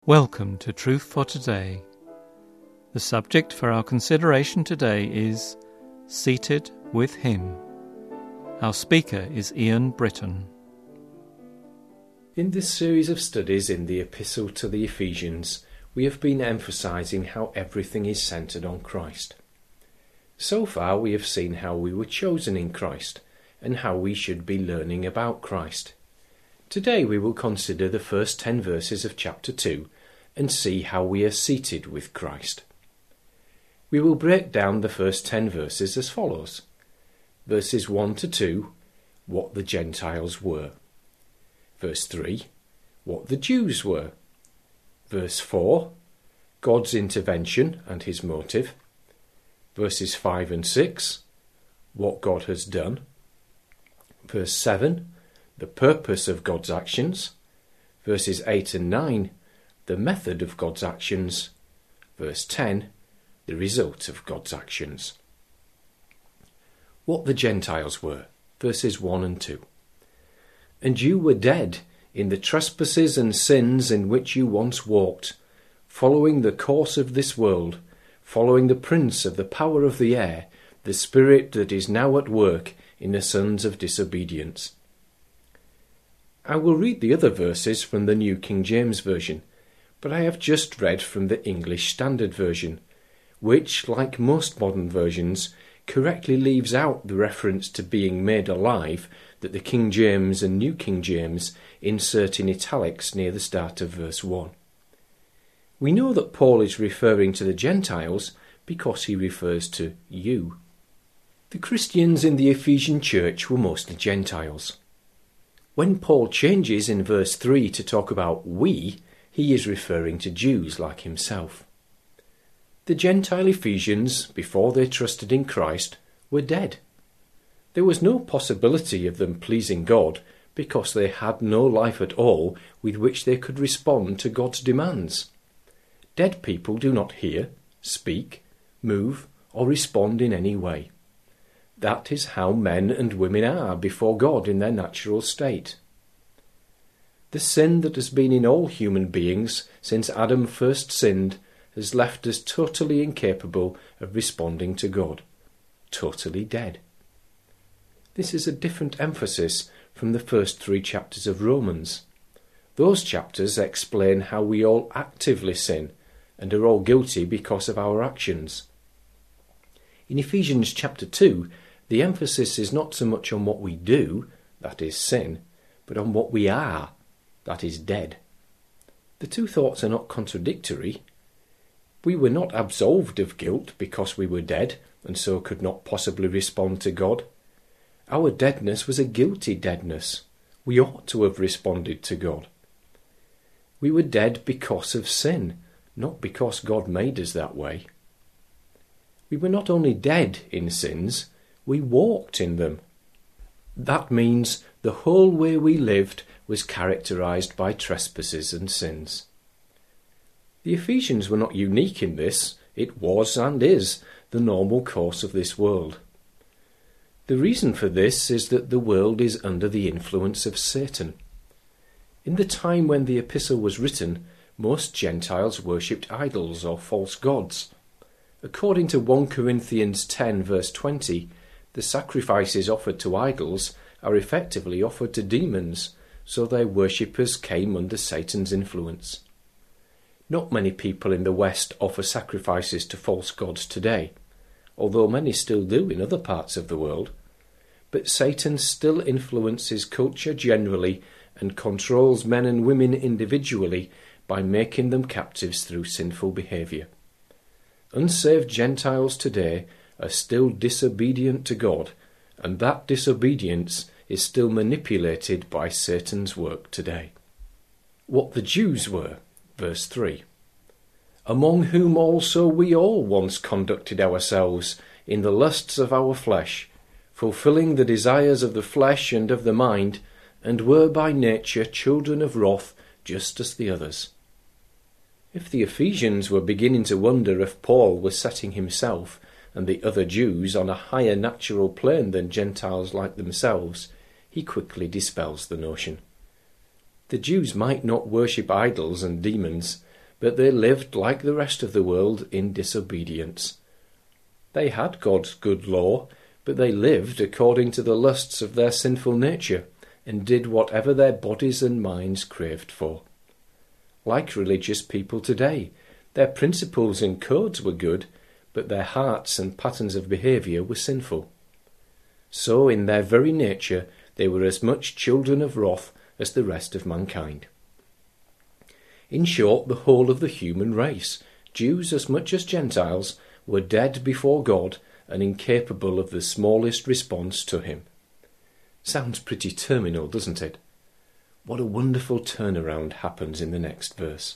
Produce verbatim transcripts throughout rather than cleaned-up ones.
Welcome to Truth for Today. The subject for our consideration today is Seated with Him. Our speaker is Ian Britton. In this series of studies in the Epistle to the Ephesians, we have been emphasising how everything is centred on Christ. So far we have seen how we were chosen in Christ and how we should be learning about Christ. Today we will consider the first ten verses of chapter two and see how we are seated with Christ. We will break down the first ten verses as follows. Verses one to two, what the Gentiles were. Verse three, what the Jews were. Verse four, God's intervention and his motive. Verses five and six, what God has done. Verse seven, the purpose of God's actions. Verses eight and nine, the method of God's actions. Verse ten, the result of God's actions. What the Gentiles were. Verses one and two. And you were dead in the trespasses and sins in which you once walked, following the course of this world, following the prince of the power of the air, the spirit that is now at work in the sons of disobedience. I will read the other verses from the New King James Version, but I have just read from the English Standard Version, which, like most modern versions, correctly leaves out the reference to being made alive that the King James and New King James insert in italics near the start of verse one. We know that Paul is referring to the Gentiles because he refers to you. The Christians in the Ephesian church were mostly Gentiles. When Paul changes in verse three to talk about we, he is referring to Jews like himself. The Gentile Ephesians, before they trusted in Christ, were dead. There was no possibility of them pleasing God because they had no life at all with which they could respond to God's demands. Dead people do not hear, speak, move, or respond in any way. That is how men and women are before God in their natural state. The sin that has been in all human beings since Adam first sinned has left us totally incapable of responding to God, totally dead. This is a different emphasis from the first three chapters of Romans. Those chapters explain how we all actively sin and are all guilty because of our actions. In Ephesians chapter two, the emphasis is not so much on what we do, that is sin, but on what we are, that is dead. The two thoughts are not contradictory. We were not absolved of guilt because we were dead and so could not possibly respond to God. Our deadness was a guilty deadness. We ought to have responded to God. We were dead because of sin, not because God made us that way. We were not only dead in sins, we walked in them. That means the whole way we lived was characterized by trespasses and sins. The Ephesians were not unique in this. It was and is the normal course of this world. The reason for this is that the world is under the influence of Satan. In the time when the epistle was written, most Gentiles worshipped idols or false gods. According to First Corinthians ten verse twenty, the sacrifices offered to idols are effectively offered to demons, so their worshippers came under Satan's influence. Not many people in the West offer sacrifices to false gods today, although many still do in other parts of the world. But Satan still influences culture generally and controls men and women individually by making them captives through sinful behaviour. Unsaved Gentiles today are still disobedient to God, and that disobedience is still manipulated by Satan's work today. What the Jews were, verse three. Among whom also we all once conducted ourselves in the lusts of our flesh, fulfilling the desires of the flesh and of the mind, and were by nature children of wrath, just as the others. If the Ephesians were beginning to wonder if Paul was setting himself and the other Jews on a higher natural plane than Gentiles like themselves, he quickly dispels the notion. The Jews might not worship idols and demons, but they lived like the rest of the world in disobedience. They had God's good law, but they lived according to the lusts of their sinful nature, and did whatever their bodies and minds craved for. Like religious people today, their principles and codes were good, but their hearts and patterns of behaviour were sinful. So in their very nature they were as much children of wrath as the rest of mankind. In short, the whole of the human race, Jews as much as Gentiles, were dead before God and incapable of the smallest response to him. Sounds pretty terminal, doesn't it? What a wonderful turnaround happens in the next verse.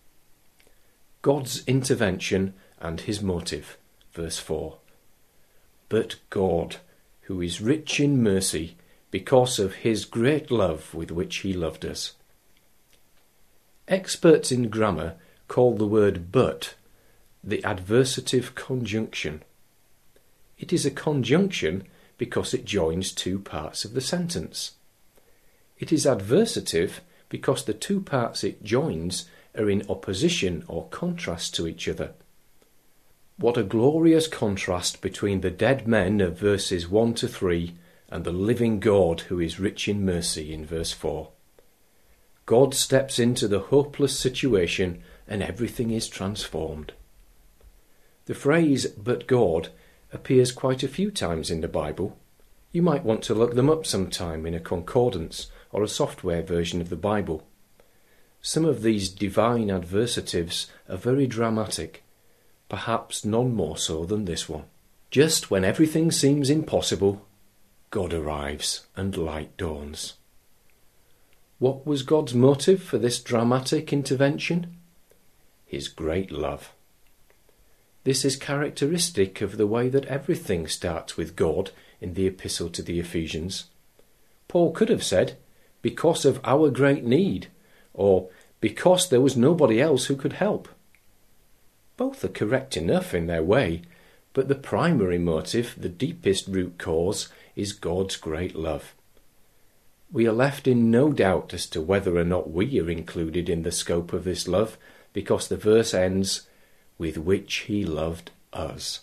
God's intervention and his motive, verse four. But God, who is rich in mercy, because of his great love with which he loved us. Experts in grammar call the word but the adversative conjunction. It is a conjunction because it joins two parts of the sentence. It is adversative because the two parts it joins are in opposition or contrast to each other. What a glorious contrast between the dead men of verses one to three and the living God who is rich in mercy in verse four. God steps into the hopeless situation and everything is transformed. The phrase, but God, appears quite a few times in the Bible. You might want to look them up sometime in a concordance or a software version of the Bible. Some of these divine adversatives are very dramatic, perhaps none more so than this one. Just when everything seems impossible, God arrives and light dawns. What was God's motive for this dramatic intervention? His great love. This is characteristic of the way that everything starts with God in the epistle to the Ephesians. Paul could have said, because of our great need, or because there was nobody else who could help. Both are correct enough in their way, but the primary motive, the deepest root cause, is God's great love. We are left in no doubt as to whether or not we are included in the scope of this love, because the verse ends, with which he loved us.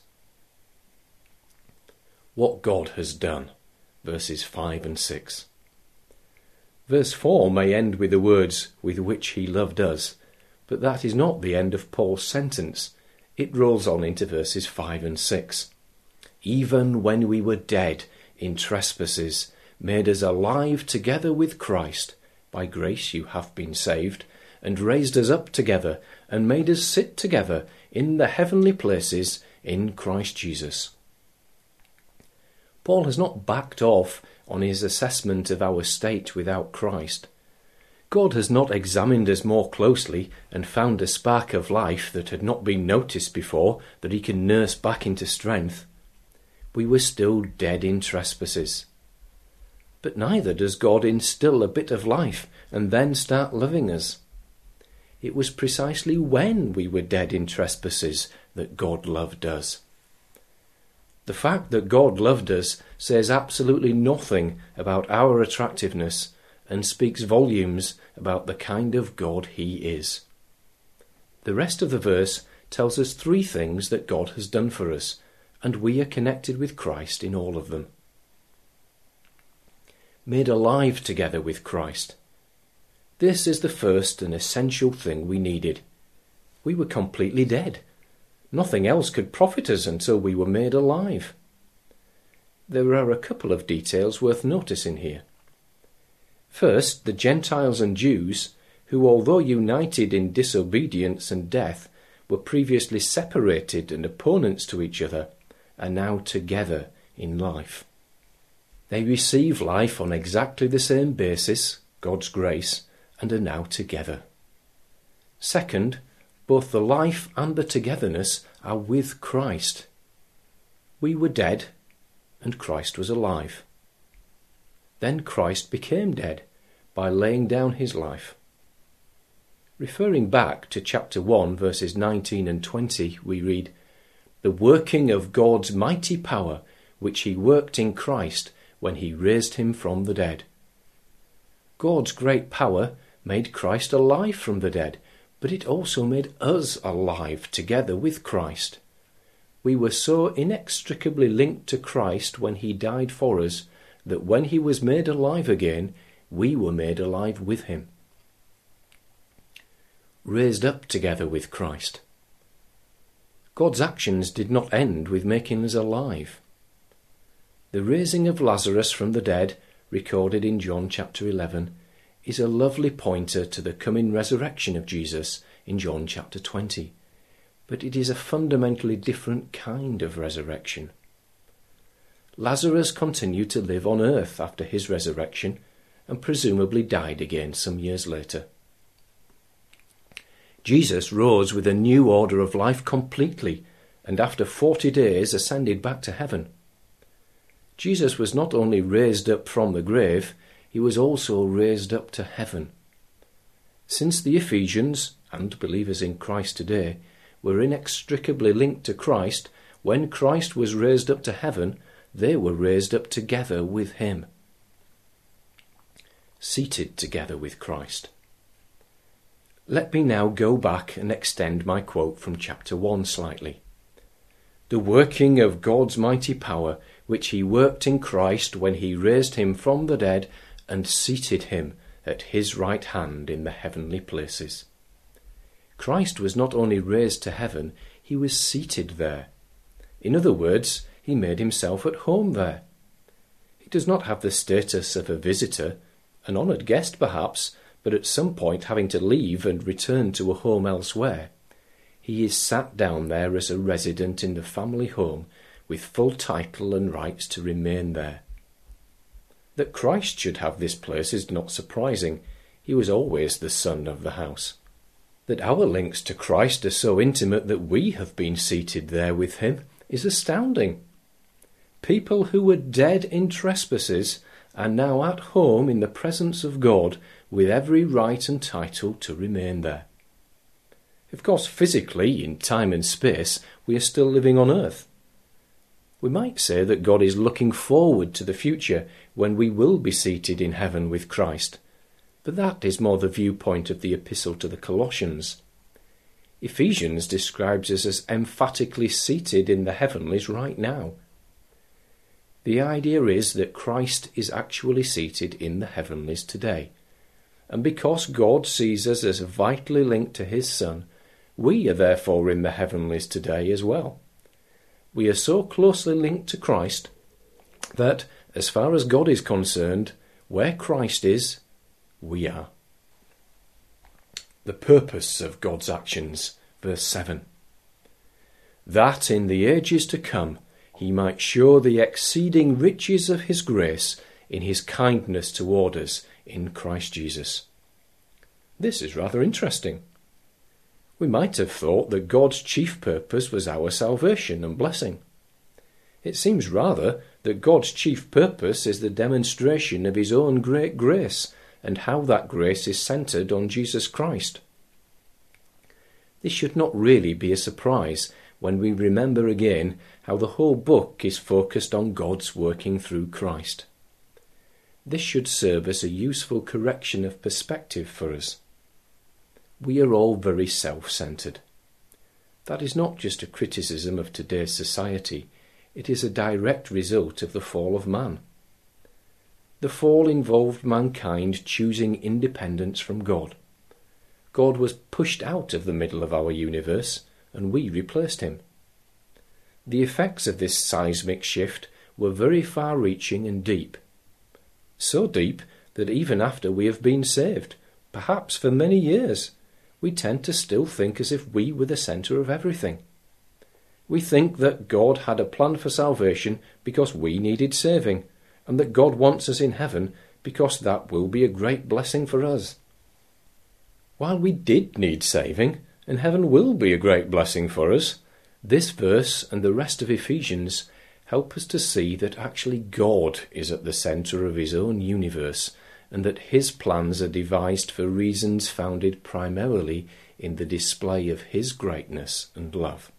What God has done, verses five and six. Verse four may end with the words, with which he loved us, but that is not the end of Paul's sentence. It rolls on into verses five and six. Even when we were dead in trespasses, made us alive together with Christ. By grace you have been saved, and raised us up together, and made us sit together in the heavenly places in Christ Jesus. Paul has not backed off on his assessment of our state without Christ. God has not examined us more closely and found a spark of life that had not been noticed before that he can nurse back into strength. We were still dead in trespasses. But neither does God instill a bit of life and then start loving us. It was precisely when we were dead in trespasses that God loved us. The fact that God loved us says absolutely nothing about our attractiveness and speaks volumes about the kind of God he is. The rest of the verse tells us three things that God has done for us, and we are connected with Christ in all of them. Made alive together with Christ. This is the first and essential thing we needed. We were completely dead. Nothing else could profit us until we were made alive. There are a couple of details worth noticing here. First, the Gentiles and Jews, who although united in disobedience and death, were previously separated and opponents to each other, are now together in life. They receive life on exactly the same basis, God's grace, and are now together. Second, both the life and the togetherness are with Christ. We were dead, and Christ was alive. Then Christ became dead by laying down his life. Referring back to chapter one, verses nineteen and twenty, we read, "The working of God's mighty power, which he worked in Christ when he raised him from the dead." God's great power made Christ alive from the dead, but it also made us alive together with Christ. We were so inextricably linked to Christ when he died for us that when he was made alive again, we were made alive with him. Raised up together with Christ. God's actions did not end with making us alive. The raising of Lazarus from the dead, recorded in John chapter eleven, is a lovely pointer to the coming resurrection of Jesus in John chapter twenty, but it is a fundamentally different kind of resurrection. Lazarus continued to live on earth after his resurrection and presumably died again some years later. Jesus rose with a new order of life completely, and after forty days ascended back to heaven. Jesus was not only raised up from the grave, he was also raised up to heaven. Since the Ephesians, and believers in Christ today, were inextricably linked to Christ, when Christ was raised up to heaven, they were raised up together with him. Seated together with Christ. Let me now go back and extend my quote from chapter one slightly. The working of God's mighty power, which he worked in Christ when he raised him from the dead and seated him at his right hand in the heavenly places. Christ was not only raised to heaven, he was seated there. In other words, he made himself at home there. He does not have the status of a visitor, an honoured guest perhaps, but at some point having to leave and return to a home elsewhere. He is sat down there as a resident in the family home with full title and rights to remain there. That Christ should have this place is not surprising. He was always the son of the house. That our links to Christ are so intimate that we have been seated there with him is astounding. People who were dead in trespasses are now at home in the presence of God with every right and title to remain there. Of course, physically, in time and space, we are still living on earth. We might say that God is looking forward to the future when we will be seated in heaven with Christ, but that is more the viewpoint of the epistle to the Colossians. Ephesians describes us as emphatically seated in the heavenlies right now. The idea is that Christ is actually seated in the heavenlies today, and because God sees us as vitally linked to his Son, we are therefore in the heavenlies today as well. We are so closely linked to Christ that, as far as God is concerned, where Christ is, we are. The purpose of God's actions, verse seven. That in the ages to come he might show the exceeding riches of his grace in his kindness toward us in Christ Jesus. This is rather interesting. We might have thought that God's chief purpose was our salvation and blessing. It seems rather that God's chief purpose is the demonstration of his own great grace and how that grace is centred on Jesus Christ. This should not really be a surprise when we remember again how the whole book is focused on God's working through Christ. This should serve as a useful correction of perspective for us. We are all very self-centred. That is not just a criticism of today's society, it is a direct result of the fall of man. The fall involved mankind choosing independence from God. God was pushed out of the middle of our universe, and we replaced him. The effects of this seismic shift were very far-reaching and deep. So deep that even after we have been saved, perhaps for many years, we tend to still think as if we were the centre of everything. We think that God had a plan for salvation because we needed saving, and that God wants us in heaven because that will be a great blessing for us. While we did need saving, and heaven will be a great blessing for us, this verse and the rest of Ephesians help us to see that actually God is at the centre of his own universe, and that his plans are devised for reasons founded primarily in the display of his greatness and love.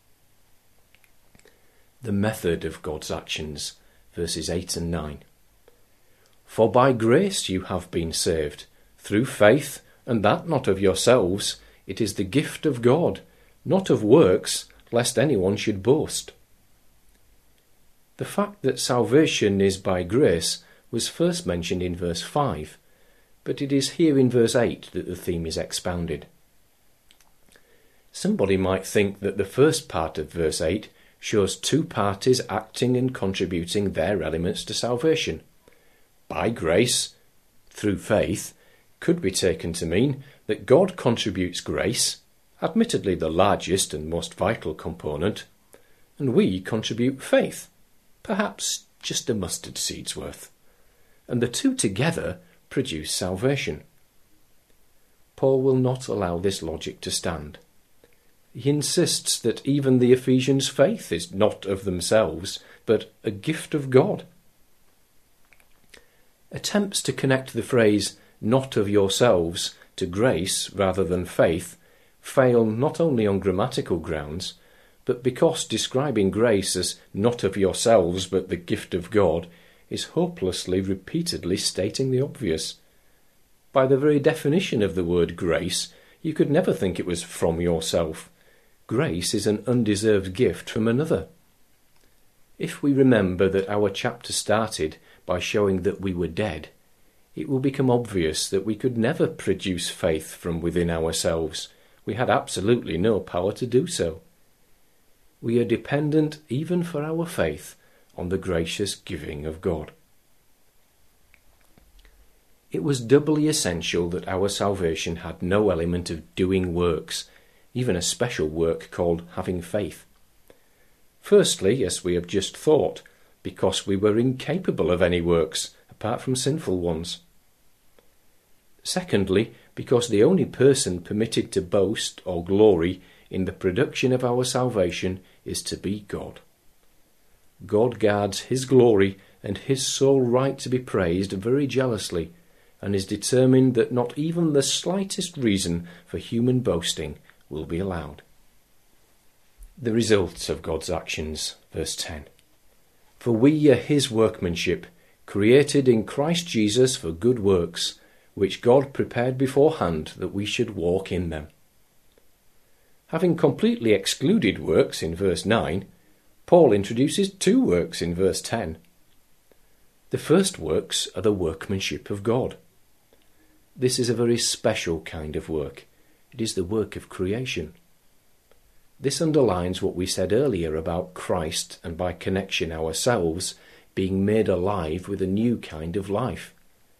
The method of God's actions, verses eight and nine. For by grace you have been saved, through faith, and that not of yourselves, It is the gift of God, not of works, lest anyone should boast. The fact that salvation is by grace was first mentioned in verse five, but it is here in verse eight that the theme is expounded. Somebody might think that the first part of verse eight shows two parties acting and contributing their elements to salvation. By grace, through faith, could be taken to mean that God contributes grace, admittedly the largest and most vital component, and we contribute faith, perhaps just a mustard seed's worth, and the two together produce salvation. Paul will not allow this logic to stand. He insists that even the Ephesians' faith is not of themselves, but a gift of God. Attempts to connect the phrase "not of yourselves" to grace rather than faith fail not only on grammatical grounds, but because describing grace as not of yourselves but the gift of God is hopelessly repeatedly stating the obvious. By the very definition of the word grace, you could never think it was from yourself. Grace is an undeserved gift from another. If we remember that our chapter started by showing that we were dead, it will become obvious that we could never produce faith from within ourselves. We had absolutely no power to do so. We are dependent, even for our faith, on the gracious giving of God. It was doubly essential that our salvation had no element of doing works, even a special work called having faith. Firstly, as we have just thought, because we were incapable of any works, apart from sinful ones. Secondly, because the only person permitted to boast or glory in the production of our salvation is to be God. God guards his glory and his sole right to be praised very jealously, and is determined that not even the slightest reason for human boasting will be allowed. The results of God's actions, verse ten. For we are his workmanship, created in Christ Jesus for good works, which God prepared beforehand that we should walk in them. Having completely excluded works in verse nine, Paul introduces two works in verse ten. The first works are the workmanship of God. This is a very special kind of work. It is the work of creation. This underlines what we said earlier about Christ and by connection ourselves being made alive with a new kind of life.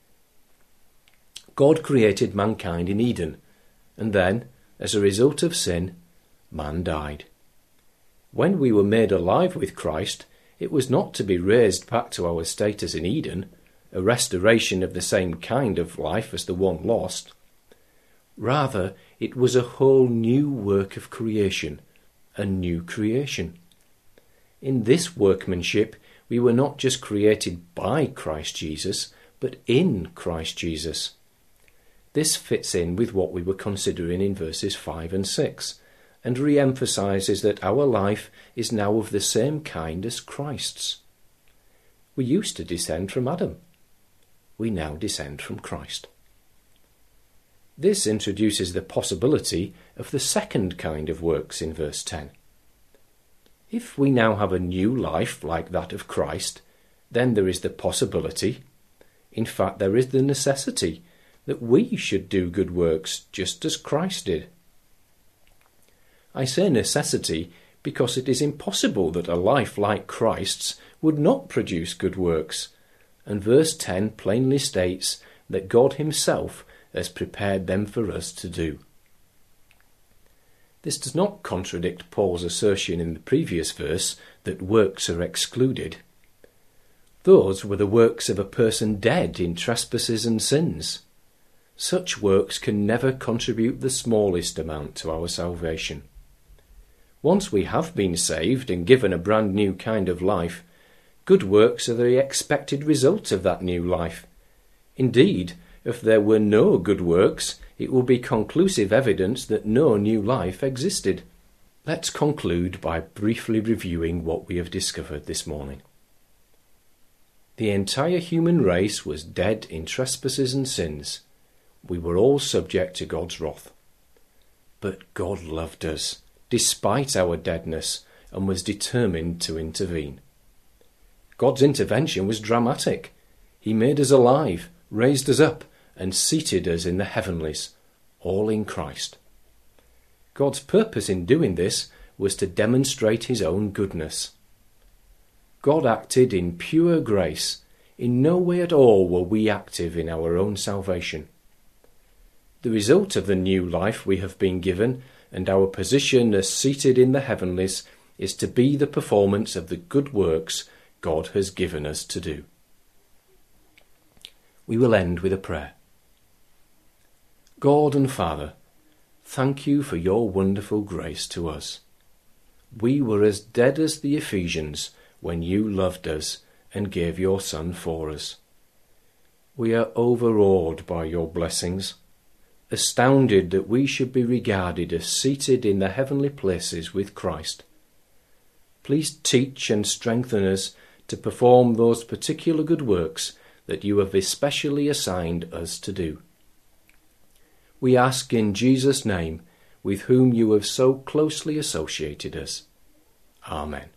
God created mankind in Eden, and then, as a result of sin, man died. When we were made alive with Christ, it was not to be raised back to our status in Eden, a restoration of the same kind of life as the one lost. Rather, it was a whole new work of creation, a new creation. In this workmanship, we were not just created by Christ Jesus, but in Christ Jesus. This fits in with what we were considering in verses five and six, and re-emphasises that our life is now of the same kind as Christ's. We used to descend from Adam. We now descend from Christ. This introduces the possibility of the second kind of works in verse ten. If we now have a new life like that of Christ, then there is the possibility, in fact there is the necessity, that we should do good works just as Christ did. I say necessity because it is impossible that a life like Christ's would not produce good works, and verse ten plainly states that God himself has prepared them for us to do. This does not contradict Paul's assertion in the previous verse that works are excluded. Those were the works of a person dead in trespasses and sins. Such works can never contribute the smallest amount to our salvation. Once we have been saved and given a brand new kind of life, good works are the expected result of that new life. Indeed, if there were no good works, it will be conclusive evidence that no new life existed. Let's conclude by briefly reviewing what we have discovered this morning. The entire human race was dead in trespasses and sins. We were all subject to God's wrath. But God loved us, despite our deadness, and was determined to intervene. God's intervention was dramatic. He made us alive, raised us up, and seated us in the heavenlies, all in Christ. God's purpose in doing this was to demonstrate his own goodness. God acted in pure grace. In no way at all were we active in our own salvation. The result of the new life we have been given and our position as seated in the heavenlies is to be the performance of the good works God has given us to do. We will end with a prayer. God and Father, thank you for your wonderful grace to us. We were as dead as the Ephesians when you loved us and gave your Son for us. We are overawed by your blessings, astounded that we should be regarded as seated in the heavenly places with Christ. Please teach and strengthen us to perform those particular good works that you have especially assigned us to do. We ask in Jesus' name, with whom you have so closely associated us. Amen.